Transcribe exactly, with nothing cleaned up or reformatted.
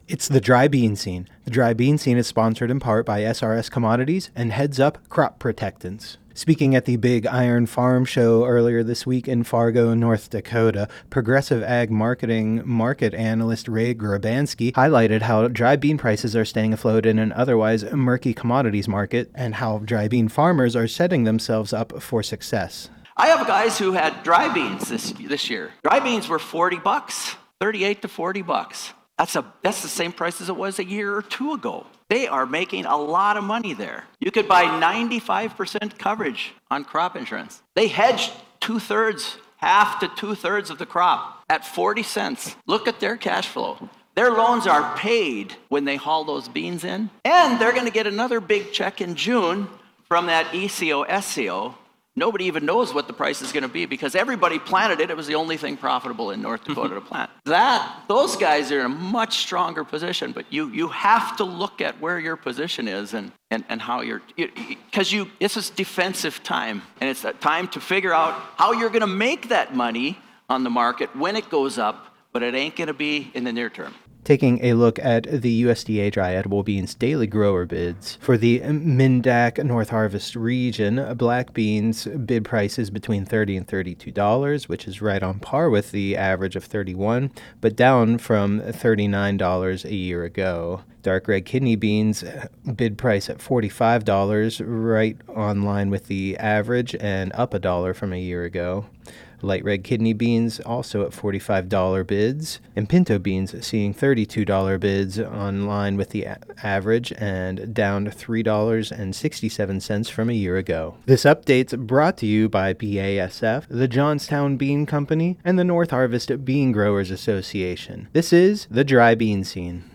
It's the dry bean scene. The dry bean scene is sponsored in part by S R S Commodities and Heads Up Crop Protectants. Speaking at the Big Iron Farm Show earlier this week in Fargo, North Dakota, Progressive Ag Marketing market analyst Ray Grabansky highlighted how dry bean prices are staying afloat in an otherwise murky commodities market and how dry bean farmers are setting themselves up for success. I have guys who had dry beans this this year. Dry beans were forty bucks, thirty-eight to forty bucks. That's a that's the same price as it was a year or two ago. They are making a lot of money there. You could buy ninety-five percent coverage on crop insurance. They hedged two-thirds, half to two-thirds of the crop at forty cents. Look at their cash flow. Their loans are paid when they haul those beans in, and they're going to get another big check in June from that E C O S C O. Nobody even knows what the price is going to be because everybody planted it. It was the only thing profitable in North Dakota to plant. That, those guys are in a much stronger position, but you you have to look at where your position is and, and, and how you're, because you, you, this is defensive time, and it's that time to figure out how you're going to make that money on the market when it goes up, but it ain't going to be in the near term. Taking a look at the U S D A dry edible beans daily grower bids. For the Mindak North Harvest region, black beans bid prices between thirty dollars and thirty-two dollars, which is right on par with the average of thirty-one dollars, but down from thirty-nine dollars a year ago. Dark red kidney beans bid price at forty-five dollars, right on line with the average and up a dollar from a year ago. Light red kidney beans also at forty-five dollars bids, and pinto beans seeing thirty-two dollars bids on line with the a- average and down three dollars and sixty-seven cents from a year ago. This update's brought to you by B A S F, the Johnstown Bean Company, and the North Harvest Bean Growers Association. This is the Dry Bean Scene.